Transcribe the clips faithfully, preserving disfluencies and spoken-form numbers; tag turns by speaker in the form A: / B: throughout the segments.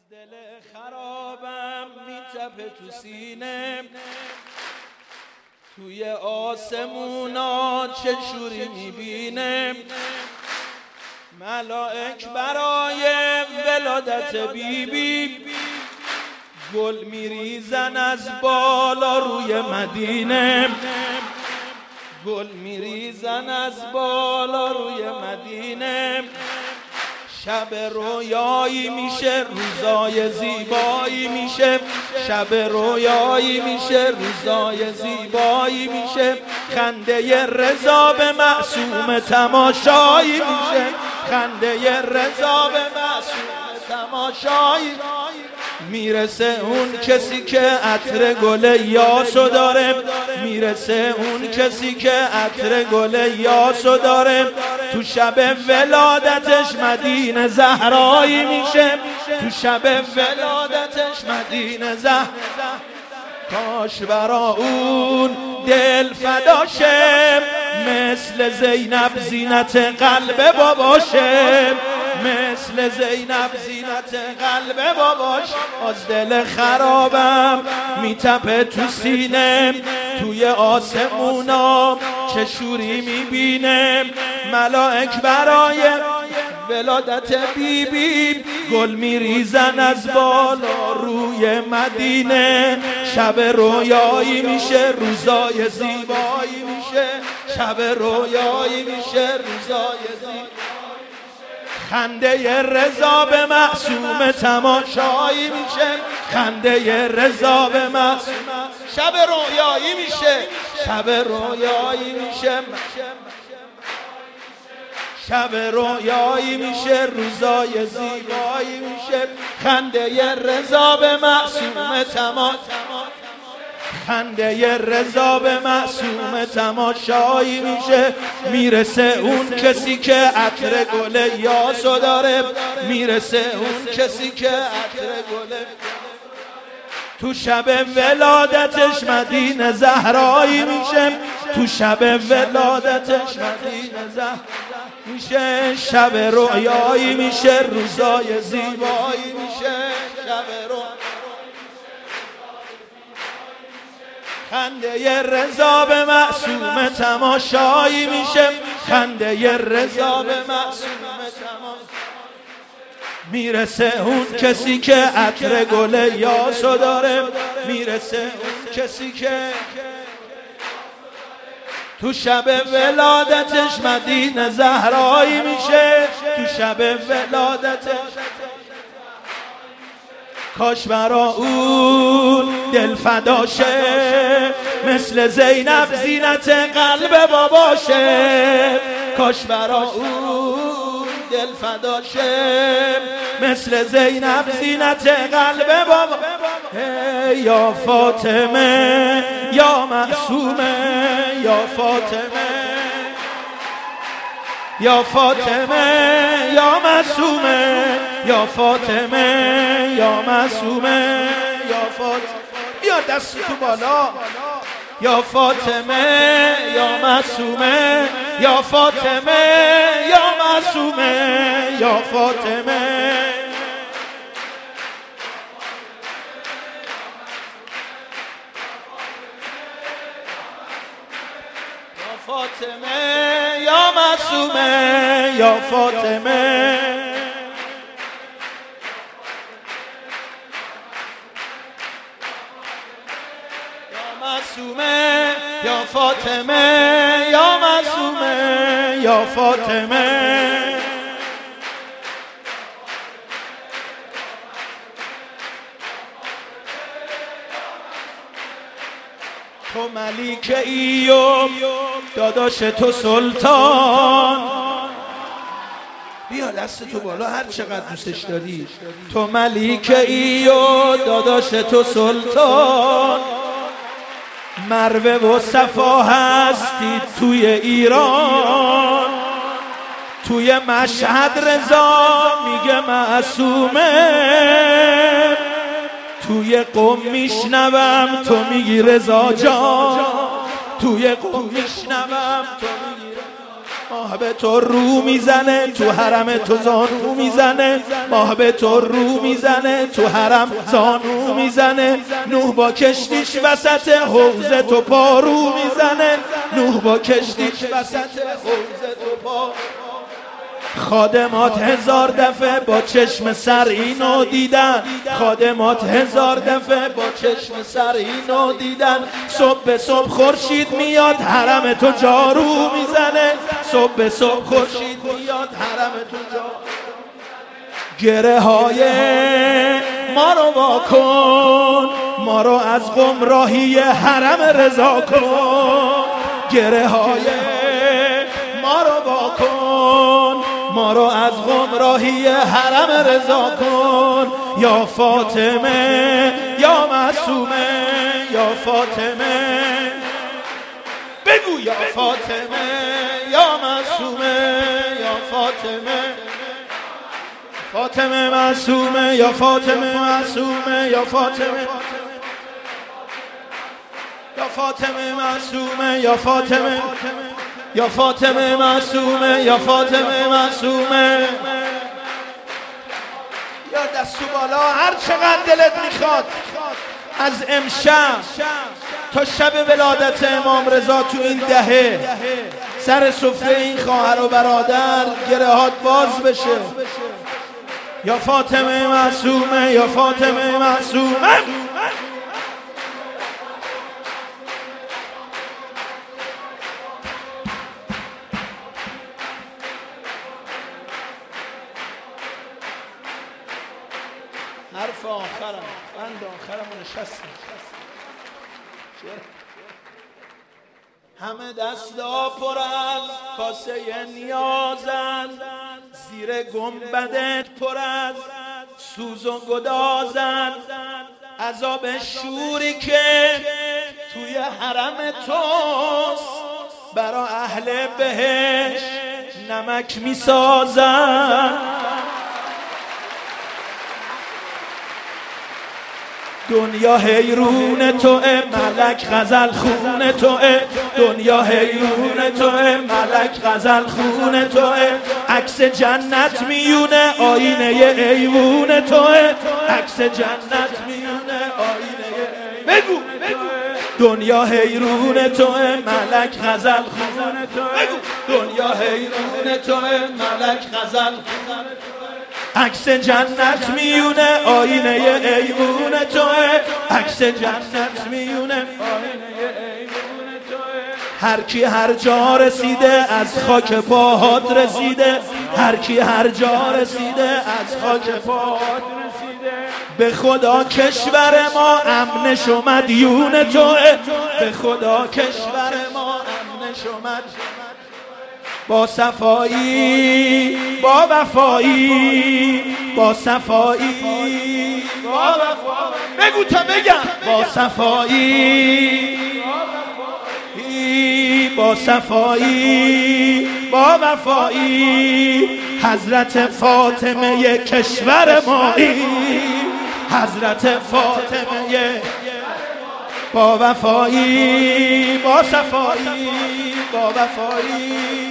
A: دل خرابم میتپه تو سینه، توی آسمونا چه شوری میبینه، ملائک برای ولادت بیبی گل میریزن از بالا روی مدینه، گل میریزن از بالا روی مدینه. شب رویایی میشه روزای زیبایی میشه، شب رویایی میشه روزای زیبایی میشه، خنده رضا به معصوم تماشایی میشه، خنده رضا به معصوم تماشایی. میرسه اون کسی که عطر گل یاسو داره، میرسه اون کسی که عطر گل یاسو داره، تو شب ولادتش مدینه زهرایی میشه، تو شب ولادتش مدینه زهرایی. کاش برا اون دل فداشه، مثل زینب زینت قلب باباشه، مثل زینب زینت قلب باباش. از دل خرابم میتپه تو سینه، توی آسمونا چه شوری میبینه، ملائک برای ولادت بیبی گل میریزن از بالا روی مدینه. شب رویایی میشه روزای زیبایی میشه، شب رویایی میشه روزای زیبایی. خنده رضا به معصوم تماشایی میشه، خنده رضا به معصوم. شب رویایی میشه، شب رویایی میشه، شب رویایی میشه روزای زیبایی میشه، خنده رضا به معصوم تماشایی، خنده رضا به معصوم تماشایی میشه. میرسه اون کسی که عطر گل یاسو داره، میرسه اون کسی که عطر گل تو شب ولادتش مدینه زهرایی میشه، تو شب ولادتش مدینه زهرایی میشه، شب رویایی میشه روزای زیبایی میشه، شب رویایی. خنده رضا به معصوم تماشایی میشه، خنده رضا به معصوم تماشایی. میرسه اون کسی که عطر گل یاسو داره، میرسه اون کسی که تو شب ولادتش مدینه زهرایی میشه، تو شب ولادتش. کاش برا اون دل فداشه، مثل زینب زینت قلب باباشه، کاش برا اون دل فداشه، مثل زینب زینت قلب بابا. یا فاطمه یا معصومه، یا فاطمه یا فاطمه یا معصومه، یا فاطمه یا معصومه، یا فاطمه. بیا دست تو بالا. یا فاطمه یا معصومه، یا فاطمه یا معصومه، یا فاطمه. فاطمه یا معصومه، یا فاطمه. یا معصومه یا فاطمه، یا معصومه یا فاطمه. تو ملیک ای و داداش تو سلطان. بیا دست تو بالا هر چقدر دوستش داری. تو ملیک ای و داداش تو سلطان، مروه و صفا هستی توی ایران، توی مشهد رضا میگه معصومه، توی قم میشنوم تو میگی رضا جان، توی قم میشنوم تو میگی ماه به تو رو میزنه تو حرم تو زانو میزنه ماه به تو رو میزنه تو حرم زانو میزنه نوح با کشتیش وسط حوض تو پارو میزنه نوح با کشتیش وسط حوض تو پارو خادمات هزار دفعه با چشم سر اینو دیدن خادمات هزار دفعه با چشم سر اینو دیدن صبح به صبح خورشید میاد حرم تو جارو میزنه صبح به صبح خورشید میاد حرم تو جارو گره های ما رو واکن ما رو از گمراهی حرم رضا کن گره های ما رو واکن ما رو از گمراهی حرم رضا کن یا فاطمه یا معصومه یا فاطمه بگو یا فاطمه یا معصومه یا فاطمه فاطمه معصومه یا فاطمه معصومه یا فاطمه یا فاطمه معصومه یا فاطمه یا فاطمه معصومه یا فاطمه معصومه یا دستو بالا هر چقدر دلت میخواد از امشب تا شب ولادت امام رضا تو این دهه سر سفره این خواهر و برادر گرهات باز بشه یا فاطمه معصومه یا فاطمه معصومه حرف آخرم بند آخرم نشستم همه دستا پر از کاسه نیازن زیر گنبدت پر از سوز و گدازن عذاب شوری که توی حرم توست برا اهل بهش نمک میسازن دنیا حیرون توه ملک غزل خون توه دنیا حیرون توه ملک غزل خون توه عکس جنت میونه آینه ایوون توه عکس جنت میونه آینه بگو دنیا حیرون توه ملک غزل خون توه دنیا حیرون توه ملک غزل خون عکس جنت میونه آینه ایوون توه عکس جنت میونه آینه ایوون توه هر کی هر جا رسیده از خاک پاهات رسیده هر کی هر جا رسیده از خاک پاهات رسیده به خدا کشور ما امنش و مدیون توه به خدا کشور ما امنش و مدیون با صفایی با وفایی با صفایی با وفایی بگو تا بگم با صفایی با صفایی با وفایی حضرت فاطمه کشور مایی حضرت فاطمه با وفایی با صفایی با وفایی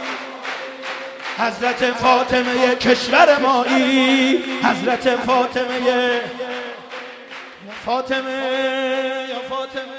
A: حضرت فاطمه کشور مایی حضرت فاطمه فاطمه یا فاطمه